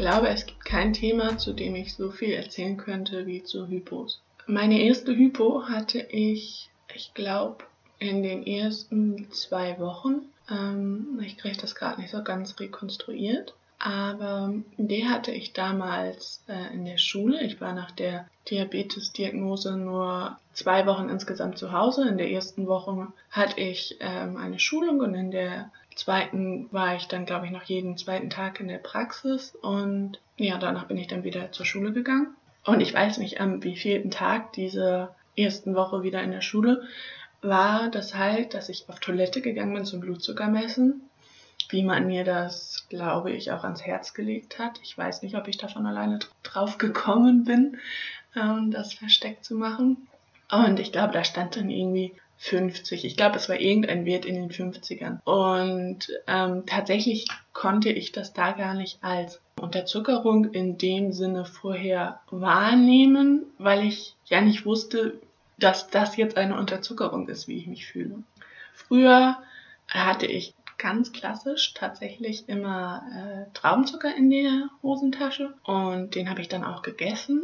glaube, es gibt kein Thema, zu dem ich so viel erzählen könnte wie zu Hypos. Meine erste Hypo hatte ich glaube, in den ersten 2 Wochen. Ich kriege das gerade nicht so ganz rekonstruiert. Aber die hatte ich damals in der Schule. Ich war nach der Diabetes-Diagnose nur 2 Wochen insgesamt zu Hause. In der ersten Woche hatte ich eine Schulung und in der zweiten war ich dann, glaube ich, noch jeden zweiten Tag in der Praxis. Und ja, danach bin ich dann wieder zur Schule gegangen. Und ich weiß nicht, am wievielten Tag dieser ersten Woche wieder in der Schule war das halt, dass ich auf Toilette gegangen bin zum Blutzucker messen. Wie man mir das, glaube ich, auch ans Herz gelegt hat. Ich weiß nicht, ob ich davon alleine drauf gekommen bin, das versteckt zu machen. Und ich glaube, da stand dann irgendwie 50. Ich glaube, es war irgendein Wert in den 50ern. Und tatsächlich konnte ich das da gar nicht als Unterzuckerung in dem Sinne vorher wahrnehmen, weil ich ja nicht wusste, dass das jetzt eine Unterzuckerung ist, wie ich mich fühle. Früher hatte ich ganz klassisch tatsächlich immer Traubenzucker in der Hosentasche und den habe ich dann auch gegessen.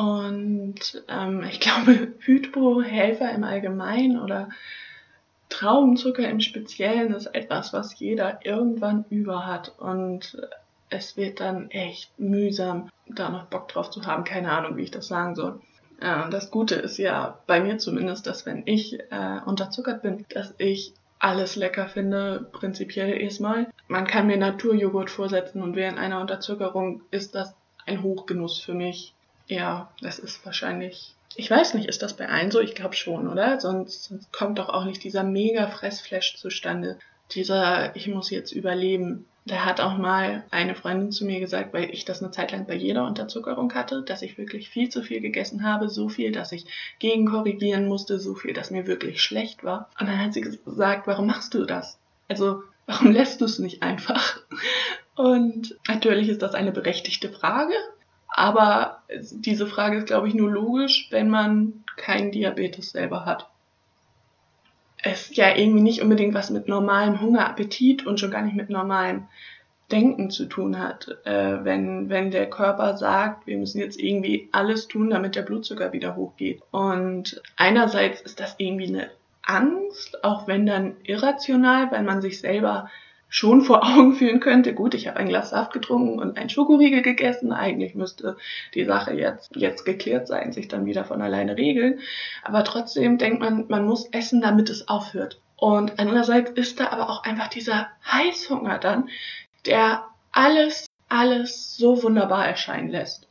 Und ich glaube, Hypohelfer im Allgemeinen oder Traubenzucker im Speziellen ist etwas, was jeder irgendwann über hat. Und es wird dann echt mühsam, da noch Bock drauf zu haben. Keine Ahnung, wie ich das sagen soll. Das Gute ist ja bei mir zumindest, dass wenn ich unterzuckert bin, dass ich alles lecker finde, prinzipiell erstmal. Man kann mir Naturjoghurt vorsetzen und während einer Unterzuckerung ist das ein Hochgenuss für mich. Ja, das ist wahrscheinlich, ich weiß nicht, ist das bei allen so? Ich glaube schon, oder? Sonst kommt doch auch nicht dieser mega Fressflash zustande. Dieser, ich muss jetzt überleben. Da hat auch mal eine Freundin zu mir gesagt, weil ich das eine Zeit lang bei jeder Unterzuckerung hatte, dass ich wirklich viel zu viel gegessen habe, so viel, dass ich gegenkorrigieren musste, so viel, dass mir wirklich schlecht war. Und dann hat sie gesagt, warum machst du das? Also, warum lässt du es nicht einfach? Und natürlich ist das eine berechtigte Frage, aber diese Frage ist, glaube ich, nur logisch, wenn man keinen Diabetes selber hat. Es ja irgendwie nicht unbedingt was mit normalem Hunger, Appetit und schon gar nicht mit normalem Denken zu tun hat, wenn der Körper sagt, wir müssen jetzt irgendwie alles tun, damit der Blutzucker wieder hochgeht. Und einerseits ist das irgendwie eine Angst, auch wenn dann irrational, weil man sich selber schon vor Augen führen könnte, gut, ich habe ein Glas Saft getrunken und einen Schokoriegel gegessen, eigentlich müsste die Sache jetzt geklärt sein, sich dann wieder von alleine regeln, aber trotzdem denkt man, man muss essen, damit es aufhört. Und andererseits ist da aber auch einfach dieser Heißhunger dann, der alles so wunderbar erscheinen lässt.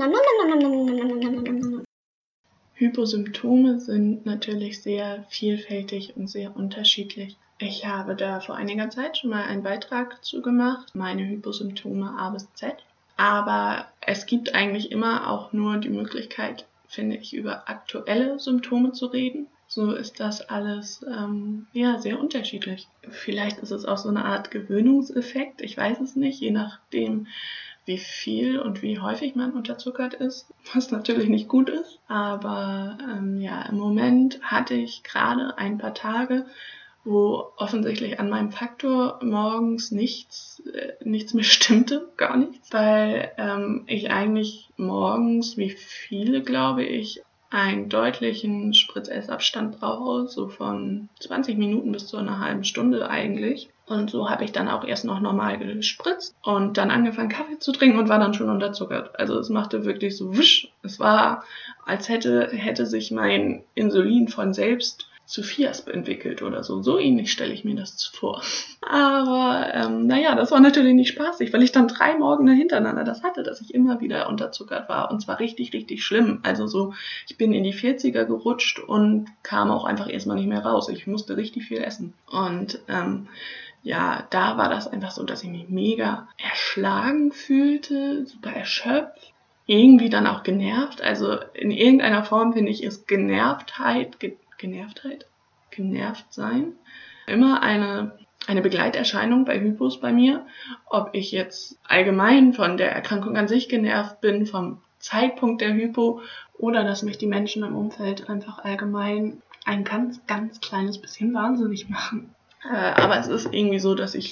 Hyposymptome sind natürlich sehr vielfältig und sehr unterschiedlich. Ich habe da vor einiger Zeit schon mal einen Beitrag zu gemacht, meine Hyposymptome A bis Z. Aber es gibt eigentlich immer auch nur die Möglichkeit, finde ich, über aktuelle Symptome zu reden. So ist das alles sehr unterschiedlich. Vielleicht ist es auch so eine Art Gewöhnungseffekt, ich weiß es nicht, je nachdem, wie viel und wie häufig man unterzuckert ist, was natürlich nicht gut ist. Aber im Moment hatte ich gerade ein paar Tage, wo offensichtlich an meinem Faktor morgens nichts mehr stimmte, gar nichts, weil ich eigentlich morgens, wie viele glaube ich, einen deutlichen Spritzessabstand brauche, so von 20 Minuten bis zu einer halben Stunde eigentlich. Und so habe ich dann auch erst noch normal gespritzt und dann angefangen Kaffee zu trinken und war dann schon unterzuckert. Also es machte wirklich so wusch. Es war, als hätte sich mein Insulin von selbst zu Fiasp entwickelt oder so. So ähnlich stelle ich mir das vor. Aber das war natürlich nicht spaßig, weil ich dann 3 Morgen hintereinander das hatte, dass ich immer wieder unterzuckert war. Und zwar richtig, richtig schlimm. Also so, ich bin in die 40er gerutscht und kam auch einfach erstmal nicht mehr raus. Ich musste richtig viel essen. Und da war das einfach so, dass ich mich mega erschlagen fühlte, super erschöpft. Irgendwie dann auch genervt. Also in irgendeiner Form finde ich, ist Genervtheit genervt sein, immer eine Begleiterscheinung bei Hypos bei mir. Ob ich jetzt allgemein von der Erkrankung an sich genervt bin, vom Zeitpunkt der Hypo oder dass mich die Menschen im Umfeld einfach allgemein ein ganz, ganz kleines bisschen wahnsinnig machen. Aber es ist irgendwie so, dass ich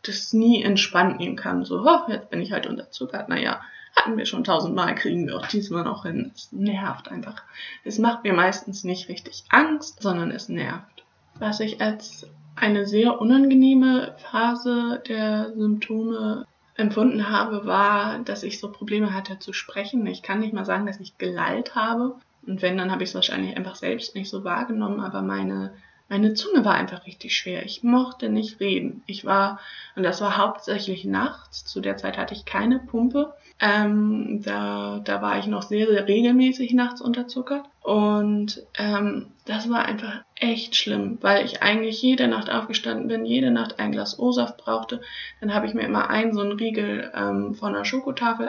das nie entspannt nehmen kann. So, jetzt bin ich halt unterzuckert. Naja, hatten wir schon 1000-mal, kriegen wir auch diesmal noch hin. Es nervt einfach. Es macht mir meistens nicht richtig Angst, sondern es nervt. Was ich als eine sehr unangenehme Phase der Symptome empfunden habe, war, dass ich so Probleme hatte zu sprechen. Ich kann nicht mal sagen, dass ich gelallt habe. Und wenn, dann habe ich es wahrscheinlich einfach selbst nicht so wahrgenommen, aber meine Zunge war einfach richtig schwer. Ich mochte nicht reden. Und das war hauptsächlich nachts. Zu der Zeit hatte ich keine Pumpe. Da war ich noch sehr, sehr regelmäßig nachts unterzuckert. Und das war einfach echt schlimm, weil ich eigentlich jede Nacht aufgestanden bin, jede Nacht ein Glas O-Saft brauchte. Dann habe ich mir immer so einen Riegel von einer Schokotafel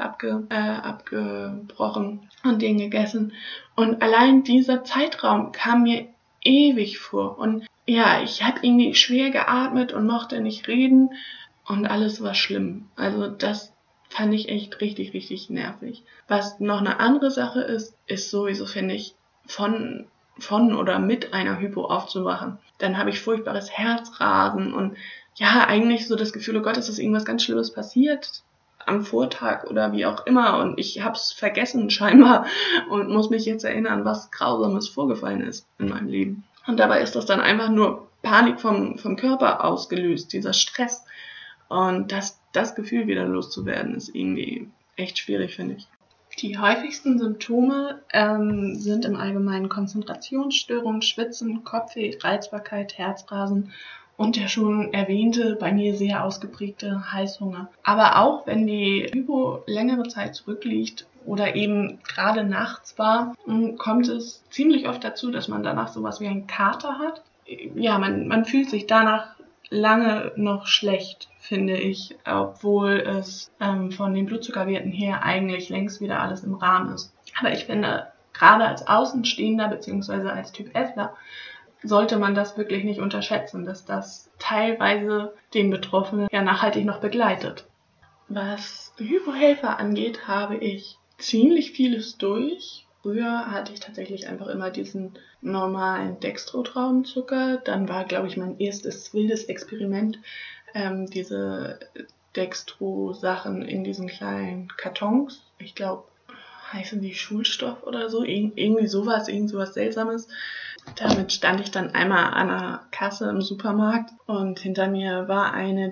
abgebrochen und den gegessen. Und allein dieser Zeitraum kam mir ewig vor. Und ja, ich habe irgendwie schwer geatmet und mochte nicht reden und alles war schlimm. Also das fand ich echt richtig, richtig nervig. Was noch eine andere Sache ist sowieso, finde ich, von oder mit einer Hypo aufzuwachen. Dann habe ich furchtbares Herzrasen und ja, eigentlich so das Gefühl, oh Gott, ist irgendwas ganz Schlimmes passiert am Vortag oder wie auch immer und ich habe es vergessen scheinbar und muss mich jetzt erinnern, was Grausames vorgefallen ist in meinem Leben. Und dabei ist das dann einfach nur Panik vom Körper ausgelöst, dieser Stress. Und das Gefühl wieder loszuwerden, ist irgendwie echt schwierig, finde ich. Die häufigsten Symptome sind im Allgemeinen Konzentrationsstörungen, Schwitzen, Kopfweh, Reizbarkeit, Herzrasen und der schon erwähnte, bei mir sehr ausgeprägte Heißhunger. Aber auch wenn die Hypo längere Zeit zurückliegt oder eben gerade nachts war, kommt es ziemlich oft dazu, dass man danach sowas wie einen Kater hat. Ja, man fühlt sich danach lange noch schlecht, finde ich, obwohl es von den Blutzuckerwerten her eigentlich längst wieder alles im Rahmen ist. Aber ich finde, gerade als Außenstehender bzw. als Typ Fler sollte man das wirklich nicht unterschätzen, dass das teilweise den Betroffenen ja nachhaltig noch begleitet. Was Hypohelfer angeht, habe ich ziemlich vieles durch. Früher hatte ich tatsächlich einfach immer diesen normalen Dextro-Traubenzucker. Dann war, glaube ich, mein erstes wildes Experiment diese Dextro-Sachen in diesen kleinen Kartons. Ich glaube, heißen die Schulstoff oder so. Irgend sowas Seltsames. Damit stand ich dann einmal an der Kasse im Supermarkt und hinter mir war eine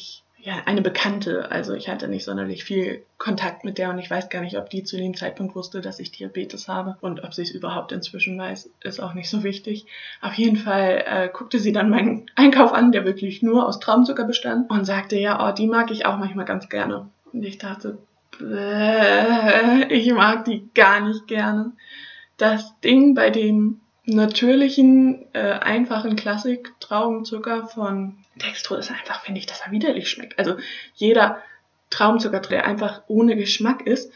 Bekannte. Also ich hatte nicht sonderlich viel Kontakt mit der und ich weiß gar nicht, ob die zu dem Zeitpunkt wusste, dass ich Diabetes habe und ob sie es überhaupt inzwischen weiß, ist auch nicht so wichtig. Auf jeden Fall guckte sie dann meinen Einkauf an, der wirklich nur aus Traubenzucker bestand und sagte, ja, die mag ich auch manchmal ganz gerne. Und ich dachte, ich mag die gar nicht gerne. Das Ding bei dem natürlichen, einfachen Klassik-Traubenzucker von Dextro ist einfach, finde ich, dass er widerlich schmeckt. Also jeder Traubenzucker, der einfach ohne Geschmack ist,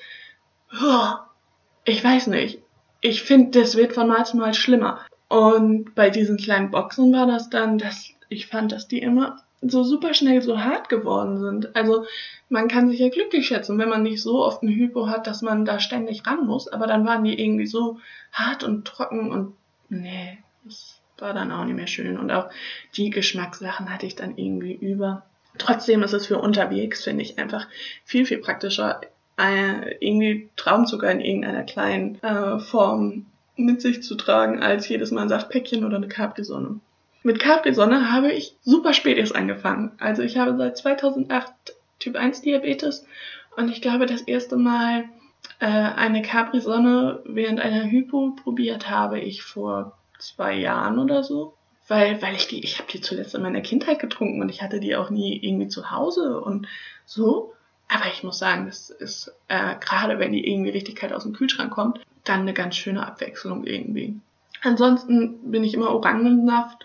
ich weiß nicht. Ich finde, das wird von Mal zu Mal schlimmer. Und bei diesen kleinen Boxen war das dann, ich fand, dass die immer so super schnell so hart geworden sind. Also man kann sich ja glücklich schätzen, wenn man nicht so oft eine Hypo hat, dass man da ständig ran muss. Aber dann waren die irgendwie so hart und trocken und nee, das war dann auch nicht mehr schön. Und auch die Geschmackssachen hatte ich dann irgendwie über. Trotzdem ist es für unterwegs, finde ich, einfach viel, viel praktischer, irgendwie Traubenzucker in irgendeiner kleinen Form mit sich zu tragen, als jedes Mal ein Saftpäckchen oder eine Capri-Sonne. Mit Capri-Sonne habe ich super spät erst angefangen. Also ich habe seit 2008 Typ 1 Diabetes und ich glaube, das erste Mal eine Capri-Sonne während einer Hypo probiert habe ich vor 2 Jahren oder so. Weil ich habe die zuletzt in meiner Kindheit getrunken und ich hatte die auch nie irgendwie zu Hause und so. Aber ich muss sagen, das ist, gerade wenn die irgendwie richtig kalt aus dem Kühlschrank kommt, dann eine ganz schöne Abwechslung irgendwie. Ansonsten bin ich immer Orangensaft,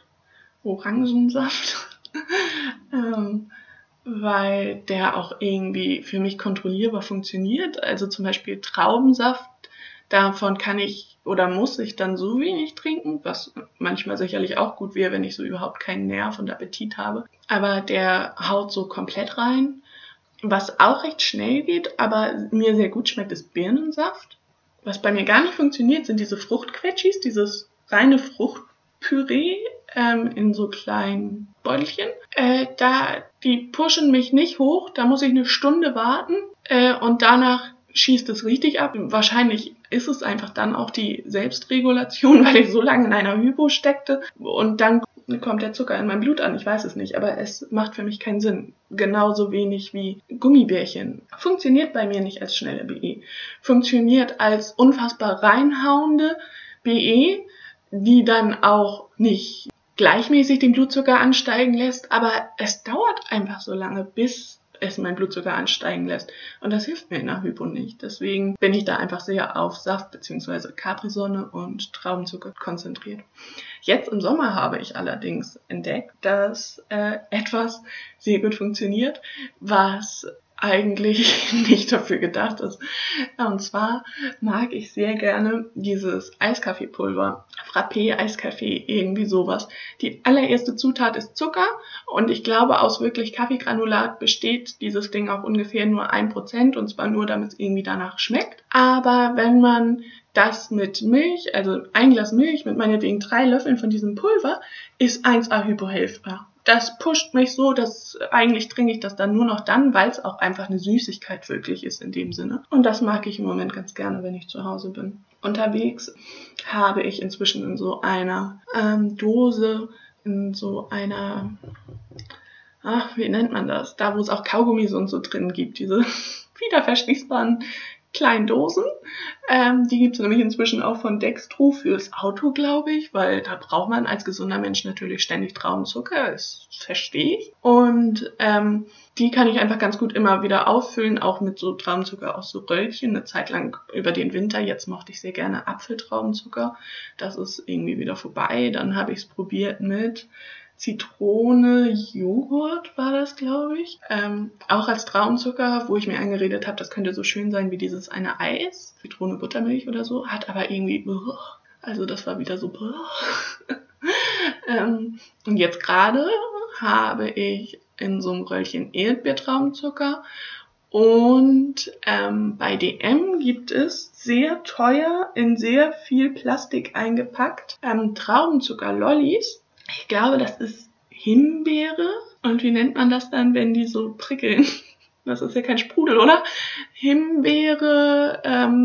weil der auch irgendwie für mich kontrollierbar funktioniert. Also zum Beispiel Traubensaft, davon kann ich oder muss ich dann so wenig trinken, was manchmal sicherlich auch gut wäre, wenn ich so überhaupt keinen Nerv und Appetit habe. Aber der haut so komplett rein. Was auch recht schnell geht, aber mir sehr gut schmeckt, ist Birnensaft. Was bei mir gar nicht funktioniert, sind diese Fruchtquetschis, dieses reine Fruchtpüree. in so kleinen Beutelchen. Die pushen mich nicht hoch, da muss ich eine Stunde warten und danach schießt es richtig ab. Wahrscheinlich ist es einfach dann auch die Selbstregulation, weil ich so lange in einer Hypo steckte und dann kommt der Zucker in mein Blut an. Ich weiß es nicht, aber es macht für mich keinen Sinn. Genauso wenig wie Gummibärchen. Funktioniert bei mir nicht als schnelle BE. Funktioniert als unfassbar reinhauende BE, die dann auch nicht gleichmäßig den Blutzucker ansteigen lässt, aber es dauert einfach so lange, bis es meinen Blutzucker ansteigen lässt. Und das hilft mir in der Hypo nicht. Deswegen bin ich da einfach sehr auf Saft bzw. Capri-Sonne und Traubenzucker konzentriert. Jetzt im Sommer habe ich allerdings entdeckt, dass etwas sehr gut funktioniert, was eigentlich nicht dafür gedacht ist. Und zwar mag ich sehr gerne dieses Eiskaffeepulver, Frappé, Eiskaffee, irgendwie sowas. Die allererste Zutat ist Zucker und ich glaube, aus wirklich Kaffeegranulat besteht dieses Ding auch ungefähr nur 1% und zwar nur, damit es irgendwie danach schmeckt. Aber wenn man das mit Milch, also ein Glas Milch mit meinetwegen 3 Löffeln von diesem Pulver, ist 1A hypohelfbar. Das pusht mich so, dass eigentlich trinke ich das dann nur noch dann, weil es auch einfach eine Süßigkeit wirklich ist in dem Sinne. Und das mag ich im Moment ganz gerne, wenn ich zu Hause bin. Unterwegs habe ich inzwischen in so einer Dose, in so einer, wie nennt man das? Da, wo es auch Kaugummis und so drin gibt, diese wiederverschließbaren kleinen Dosen. Die gibt es nämlich inzwischen auch von Dextro fürs Auto, glaube ich, weil da braucht man als gesunder Mensch natürlich ständig Traubenzucker, das verstehe ich. Und die kann ich einfach ganz gut immer wieder auffüllen, auch mit so Traubenzucker aus so Röllchen, eine Zeit lang über den Winter. Jetzt mochte ich sehr gerne Apfeltraubenzucker. Das ist irgendwie wieder vorbei. Dann habe ich es probiert mit Zitrone, Joghurt war das, glaube ich. Auch als Traubenzucker, wo ich mir eingeredet habe, das könnte so schön sein wie dieses eine Eis. Zitrone, Buttermilch oder so. Hat aber irgendwie, also das war wieder so. Und jetzt gerade habe ich in so einem Röllchen Erdbeertraubenzucker. Und bei DM gibt es sehr teuer in sehr viel Plastik eingepackt Traubenzucker-Lollis. Ich glaube, das ist Himbeere. Und wie nennt man das dann, wenn die so prickeln? Das ist ja kein Sprudel, oder? Himbeere,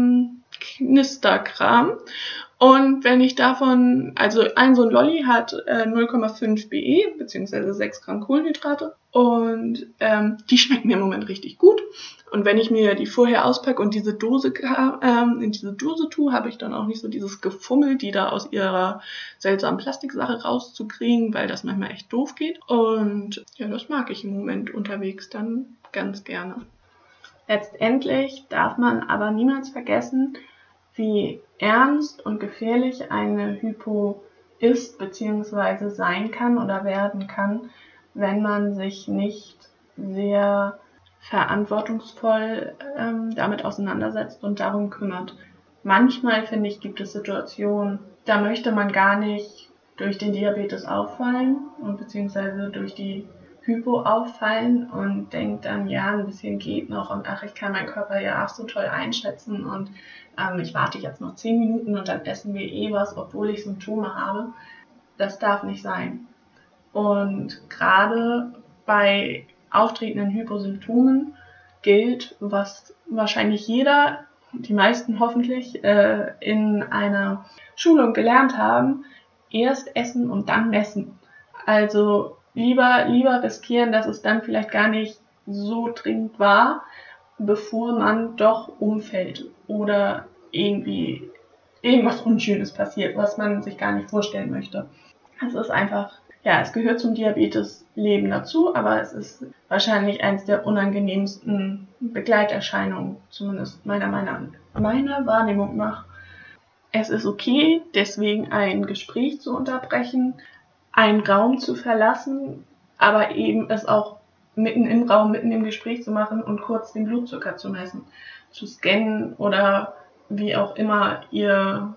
Knisterkram. Und wenn ich davon, also so ein Lolli hat 0,5 BE, beziehungsweise 6 Gramm Kohlenhydrate. Und die schmecken mir im Moment richtig gut. Und wenn ich mir die vorher auspacke und diese Dose in diese Dose tue, habe ich dann auch nicht so dieses Gefummel, die da aus ihrer seltsamen Plastiksache rauszukriegen, weil das manchmal echt doof geht. Und ja, das mag ich im Moment unterwegs dann ganz gerne. Letztendlich darf man aber niemals vergessen, wie ernst und gefährlich eine Hypo ist bzw. sein kann oder werden kann, wenn man sich nicht sehr verantwortungsvoll damit auseinandersetzt und darum kümmert. Manchmal, finde ich, gibt es Situationen, da möchte man gar nicht durch den Diabetes auffallen und beziehungsweise durch die Hypo auffallen und denkt dann, ja, ein bisschen geht noch und ach, ich kann meinen Körper ja auch so toll einschätzen und ich warte jetzt noch 10 Minuten und dann essen wir was, obwohl ich Symptome habe. Das darf nicht sein. Und gerade bei auftretenden Hyposymptomen gilt, was wahrscheinlich jeder, die meisten hoffentlich, in einer Schulung gelernt haben, erst essen und dann messen. Also lieber riskieren, dass es dann vielleicht gar nicht so dringend war, bevor man doch umfällt oder irgendwie irgendwas Unschönes passiert, was man sich gar nicht vorstellen möchte. Es ist einfach, ja, es gehört zum Diabetes-Leben dazu, aber es ist wahrscheinlich eines der unangenehmsten Begleiterscheinungen, zumindest meiner Wahrnehmung nach. Es ist okay, deswegen ein Gespräch zu unterbrechen, einen Raum zu verlassen, aber eben es auch mitten im Raum, mitten im Gespräch zu machen und kurz den Blutzucker zu messen, zu scannen oder wie auch immer ihr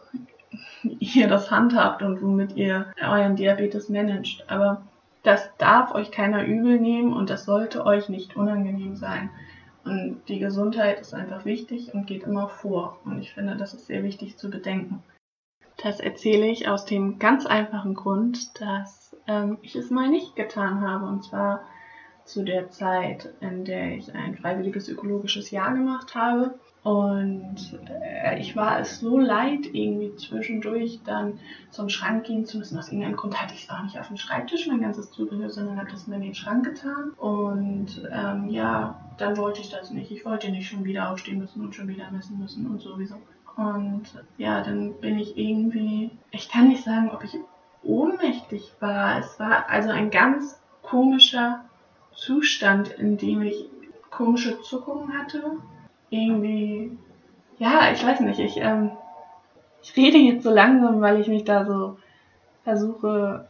das handhabt und womit ihr euren Diabetes managt. Aber das darf euch keiner übel nehmen und das sollte euch nicht unangenehm sein. Und die Gesundheit ist einfach wichtig und geht immer vor. Und ich finde, das ist sehr wichtig zu bedenken. Das erzähle ich aus dem ganz einfachen Grund, dass ich es mal nicht getan habe. Und zwar zu der Zeit, in der ich ein freiwilliges ökologisches Jahr gemacht habe. Und ich war es so leid, irgendwie zwischendurch dann zum Schrank gehen zu müssen. Aus irgendeinem Grund hatte ich es auch nicht auf dem Schreibtisch, mein ganzes Zubehör, sondern habe das in den Schrank getan. Und dann wollte ich das nicht. Ich wollte nicht schon wieder aufstehen müssen und schon wieder messen müssen und sowieso. Und ja, dann bin ich irgendwie, ich kann nicht sagen, ob ich ohnmächtig war. Es war also ein ganz komischer Zustand, in dem ich komische Zuckungen hatte. Irgendwie, ja, ich weiß nicht, ich rede jetzt so langsam, weil ich mich da so versuche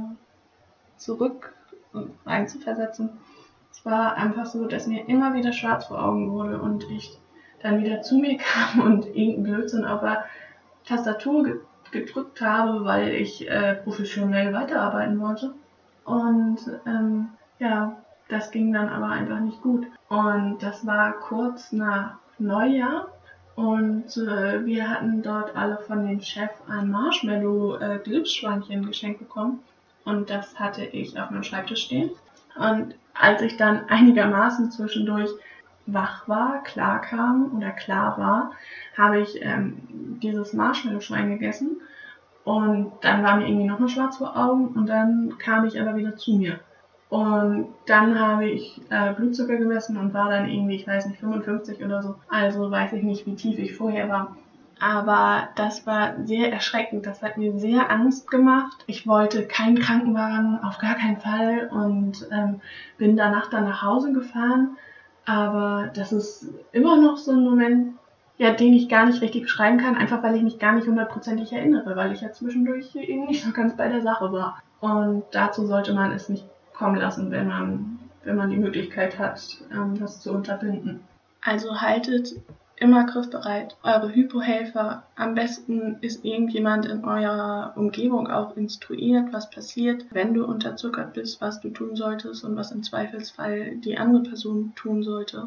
zurück reinzuversetzen. Es war einfach so, dass mir immer wieder schwarz vor Augen wurde und ich dann wieder zu mir kam und irgendeinen Blödsinn auf der Tastatur gedrückt habe, weil ich professionell weiterarbeiten wollte. Und das ging dann aber einfach nicht gut. Und das war kurz nach Neujahr. Und wir hatten dort alle von dem Chef ein Marshmallow-Glipsschweinchen geschenkt bekommen. Und das hatte ich auf meinem Schreibtisch stehen. Und als ich dann einigermaßen zwischendurch wach war, klar war, habe ich dieses Marshmallow-Schwein gegessen. Und dann war mir irgendwie nochmal schwarz vor Augen und dann kam ich aber wieder zu mir. Und dann habe ich Blutzucker gemessen und war dann irgendwie, ich weiß nicht, 55 oder so. Also weiß ich nicht, wie tief ich vorher war. Aber das war sehr erschreckend. Das hat mir sehr Angst gemacht. Ich wollte keinen Krankenwagen, auf gar keinen Fall. Und bin danach dann nach Hause gefahren. Aber das ist immer noch so ein Moment, ja, den ich gar nicht richtig beschreiben kann. Einfach weil ich mich gar nicht hundertprozentig erinnere. Weil ich ja zwischendurch eben nicht so ganz bei der Sache war. Und dazu sollte man es nicht kommen lassen, wenn man die Möglichkeit hat, das zu unterbinden. Also haltet immer griffbereit eure Hypohelfer. Am besten ist irgendjemand in eurer Umgebung auch instruiert, was passiert, wenn du unterzuckert bist, was du tun solltest und was im Zweifelsfall die andere Person tun sollte.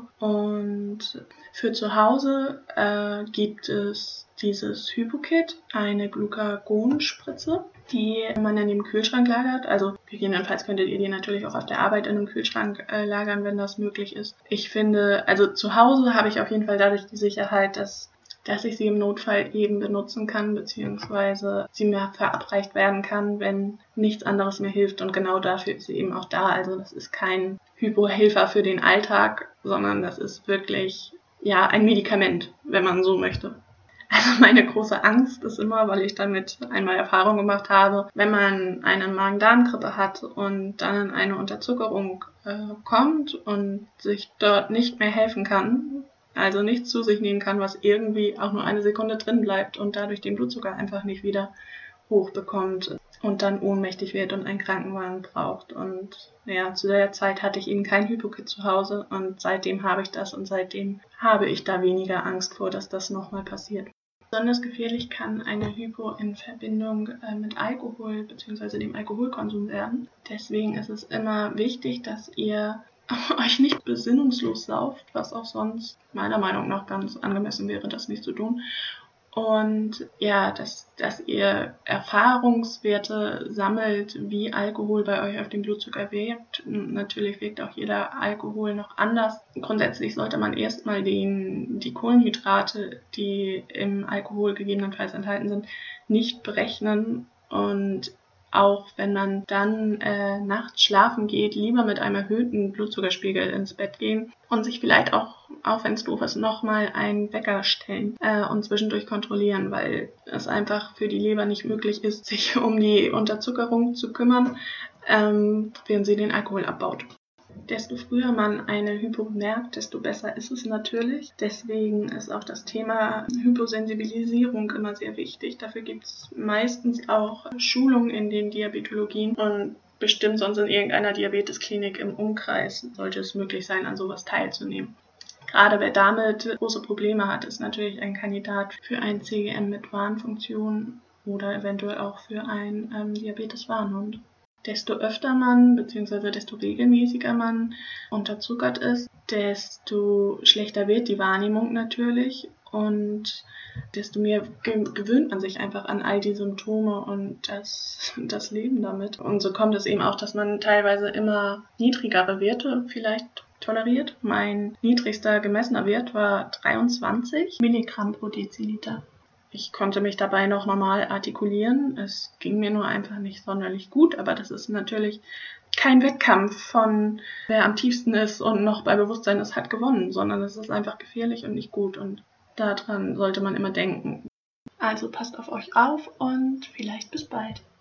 Und für zu Hause gibt es dieses Hypokit, eine Glucagon-Spritze, die man in dem Kühlschrank lagert. Also gegebenenfalls könntet ihr die natürlich auch auf der Arbeit in einem Kühlschrank lagern, wenn das möglich ist. Ich finde, also zu Hause habe ich auf jeden Fall dadurch die Sicherheit, dass ich sie im Notfall eben benutzen kann, beziehungsweise sie mir verabreicht werden kann, wenn nichts anderes mehr hilft. Und genau dafür ist sie eben auch da. Also das ist kein Hypohelfer für den Alltag, sondern das ist wirklich ein Medikament, wenn man so möchte. Also meine große Angst ist immer, weil ich damit einmal Erfahrung gemacht habe, wenn man eine Magen-Darm-Grippe hat und dann in eine Unterzuckerung kommt und sich dort nicht mehr helfen kann, also nichts zu sich nehmen kann, was irgendwie auch nur eine Sekunde drin bleibt und dadurch den Blutzucker einfach nicht wieder hochbekommt und dann ohnmächtig wird und einen Krankenwagen braucht. Und zu der Zeit hatte ich eben kein Hypokit zu Hause und seitdem habe ich das und seitdem habe ich da weniger Angst vor, dass das nochmal passiert. Besonders gefährlich kann eine Hypo in Verbindung mit Alkohol bzw. dem Alkoholkonsum werden. Deswegen ist es immer wichtig, dass ihr euch nicht besinnungslos sauft, was auch sonst meiner Meinung nach ganz angemessen wäre, das nicht zu tun. Und dass ihr Erfahrungswerte sammelt, wie Alkohol bei euch auf den Blutzucker wirkt. Natürlich wirkt auch jeder Alkohol noch anders. Grundsätzlich sollte man erstmal die Kohlenhydrate, die im Alkohol gegebenenfalls enthalten sind, nicht berechnen. Und auch wenn man dann nachts schlafen geht, lieber mit einem erhöhten Blutzuckerspiegel ins Bett gehen und sich vielleicht auch wenn es doof ist, nochmal einen Wecker stellen und zwischendurch kontrollieren, weil es einfach für die Leber nicht möglich ist, sich um die Unterzuckerung zu kümmern, während sie den Alkohol abbaut. Desto früher man eine Hypo merkt, desto besser ist es natürlich. Deswegen ist auch das Thema Hyposensibilisierung immer sehr wichtig. Dafür gibt es meistens auch Schulungen in den Diabetologien und bestimmt sonst in irgendeiner Diabetesklinik im Umkreis sollte es möglich sein, an sowas teilzunehmen. Gerade wer damit große Probleme hat, ist natürlich ein Kandidat für ein CGM mit Warnfunktion oder eventuell auch für ein Diabetes-Warnhund. Desto öfter man bzw. desto regelmäßiger man unterzuckert ist, desto schlechter wird die Wahrnehmung natürlich Und desto mehr gewöhnt man sich einfach an all die Symptome und das Leben damit. Und so kommt es eben auch, dass man teilweise immer niedrigere Werte vielleicht toleriert. Mein niedrigster gemessener Wert war 23 Milligramm pro Deziliter. Ich konnte mich dabei noch normal artikulieren. Es ging mir nur einfach nicht sonderlich gut, aber das ist natürlich kein Wettkampf von wer am tiefsten ist und noch bei Bewusstsein ist, hat gewonnen, sondern es ist einfach gefährlich und nicht gut und daran sollte man immer denken. Also passt auf euch auf und vielleicht bis bald.